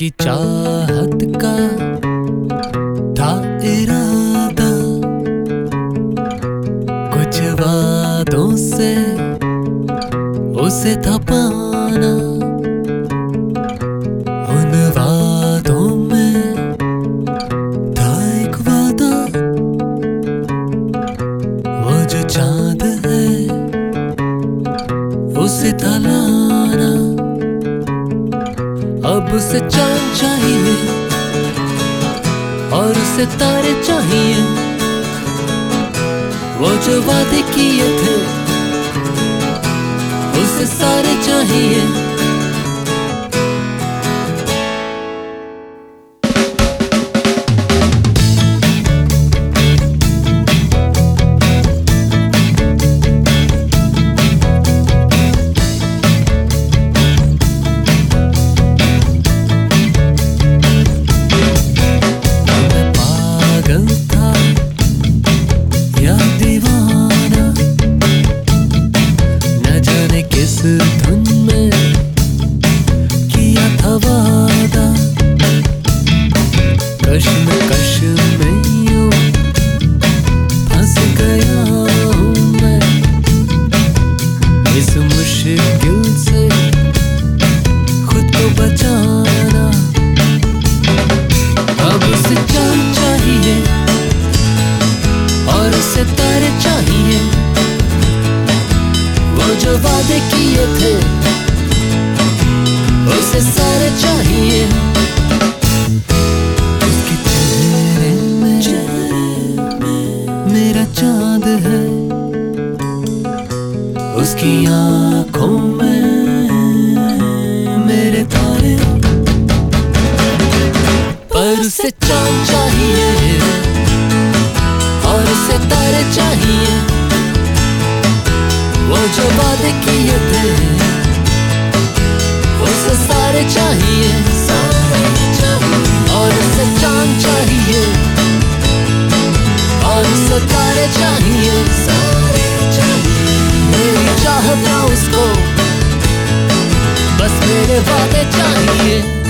उसकी चाहत का था इरादा, कुछ वादों से उसे था पाना। उन वादों में था एक वादा, वो जो चांद है उसे था लाना। अब उसे चांद चाहिए और उसे तारे चाहिए, वो जो वादे किए थे उसे सारे चाहिए। धुन में किया था वादा, कश्मकश में यूं फंस गया हूँ मैं, इस मुश्किल से खुद को बचाना। अब उसे चांद चाहिए और उसे तारे चाहिए, वो जो वादे किए थे उसे सारे चाहिए। उसके चेहरे में मेरा चांद है, उसकी आंखों में मेरे तारे, पर उसे चांद चाहिए और उसे तारे चाहिए, वो जो वादे किए थे उसे सारे चाहिए, सारे चाहिए। और उसे चांद चाहिए और उसे तारे चाहिए, सारे चाहिए। मेरी चाहत ना उसको, बस मेरे वादे चाहिए।